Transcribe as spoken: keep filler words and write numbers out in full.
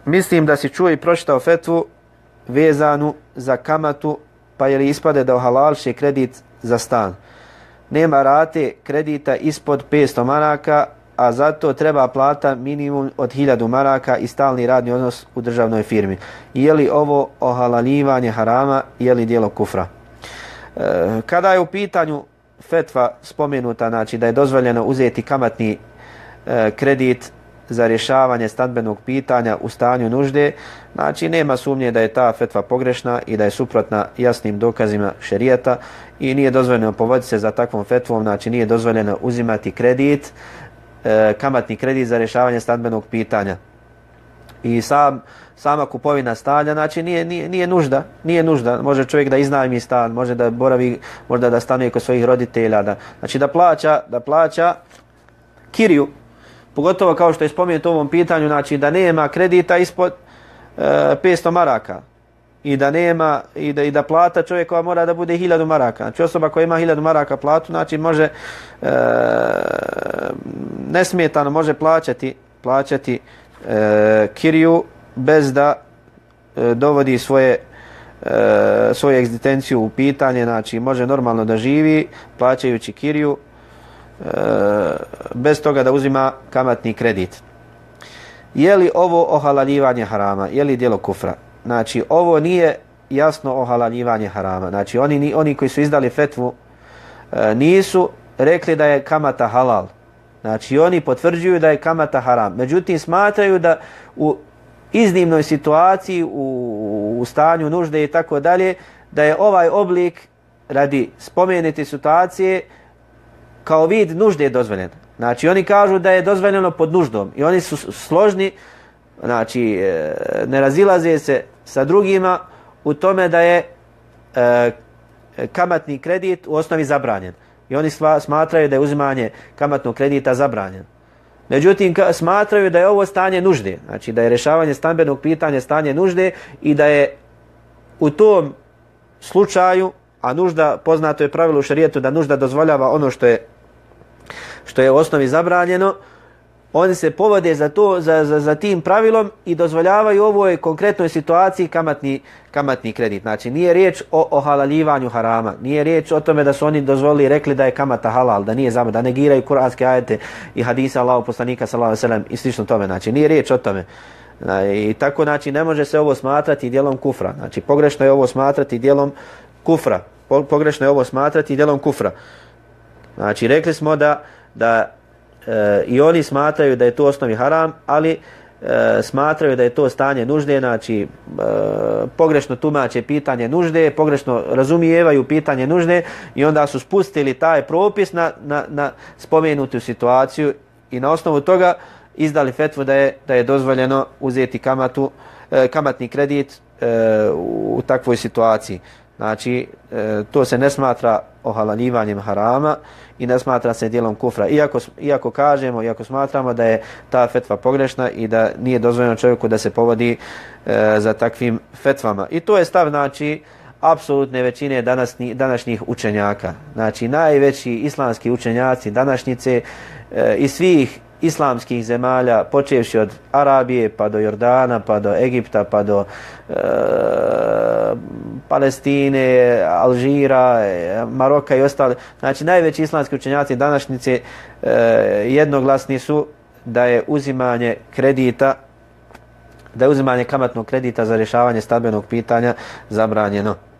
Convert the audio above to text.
mislim da si čuo i pročitao fetvu vezanu za kamatu, pa je li ispade da ohalalše kredit za stan. Nema rate kredita ispod petsto maraka, a zato treba plata minimum od hiljadu maraka i stalni radni odnos u državnoj firmi. Je li ovo ohalaljivanje harama, je li djelo kufra? E, kada je u pitanju fetva spomenuta, znači da je dozvoljeno uzeti kamatni e, kredit za rješavanje stambenog pitanja u stanju nužde, znači nema sumnje da je ta fetva pogrešna i da je suprotna jasnim dokazima šerijata i nije dozvoljeno povoditi se za takvom fetvom, znači nije dozvoljeno uzimati kredit, e, kamatni kredit za rješavanje stambenog pitanja. I sam, sama kupovina stanja, znači nije, nije, nije nužda, nije nužda. Može čovjek da iznajmi stan, može da boravi, možda da stanuje kod svojih roditelja, da, znači da plaća, da plaća kiriju. Pogotovo kao što je spomenuto u ovom pitanju, znači da nema kredita ispod e, petsto maraka i da nema i da, i da plata čovjekova mora da bude hiljadu maraka. Znači osoba koja ima hiljadu maraka platu, znači može e, nesmetano može plaćati, plaćati e, kiriju bez da e, dovodi svoje e, svoju egzistenciju u pitanje, znači može normalno da živi plaćajući kiriju bez toga da uzima kamatni kredit. Je li ovo ohalaljivanje harama? Je li djelo kufra? Znači ovo nije jasno ohalaljivanje harama. Znači oni, oni koji su izdali fetvu nisu rekli da je kamata halal. Znači oni potvrđuju da je kamata haram. Međutim smatraju da u iznimnoj situaciji, u, u stanju nužde i tako dalje, da je ovaj oblik radi spomenute situacije kao vid nužde dozvoljen. Znači oni kažu da je dozvoljeno pod nuždom i oni su složni, znači ne razilaze se sa drugima u tome da je e, kamatni kredit u osnovi zabranjen. I oni sva, smatraju da je uzimanje kamatnog kredita zabranjen. Međutim, smatraju da je ovo stanje nužde, znači da je rješavanje stambenog pitanja stanje nužde i da je u tom slučaju, a nužda, poznato je pravilo u šerijetu da nužda dozvoljava ono što je što je u osnovi zabranjeno, oni se povode za to, za, za, za tim pravilom i dozvoljavaju u ovoj konkretnoj situaciji kamatni, kamatni kredit. Znači nije riječ o ohalaljivanju harama, nije riječ o tome da su oni dozvolili i rekli da je kamata halal, da nije zabranjeno, da negiraju kuranske ajete i hadisa Allahov poslanika sallallahu alejhi ve sellem i slično tome. Znači nije riječ o tome. I tako znači ne može se ovo smatrati djelom kufra. Znači pogrešno je ovo smatrati djelom kufra. Pogrešno je ovo smatrati djelom kufra. Znači rekli smo da da e, i oni smatraju da je to u osnovi haram, ali e, smatraju da je to stanje nužde, znači e, pogrešno tumače pitanje nužde, pogrešno razumijevaju pitanje nužde i onda su spustili taj propis na, na, na spomenutu situaciju i na osnovu toga izdali fetvu da je, da je dozvoljeno uzeti kamatu, e, kamatni kredit e, u, u takvoj situaciji. Znači, e, to se ne smatra ohalaljivanjem harama i ne smatra se djelom kufra. Iako, iako kažemo, iako smatramo da je ta fetva pogrešna i da nije dozvoljeno čovjeku da se povodi e, za takvim fetvama. I to je stav, znači, apsolutne većine današnji, današnjih učenjaka. Znači, najveći islamski učenjaci današnjice e, i svih islamskih zemalja, počevši od Arabije pa do Jordana, pa do Egipta, pa do e, Palestine, Alžira, Maroka i ostale. Znači najveći islamski učenjaci današnjice e, jednoglasni su da je uzimanje kredita, da je uzimanje kamatnog kredita za rješavanje stambenog pitanja zabranjeno.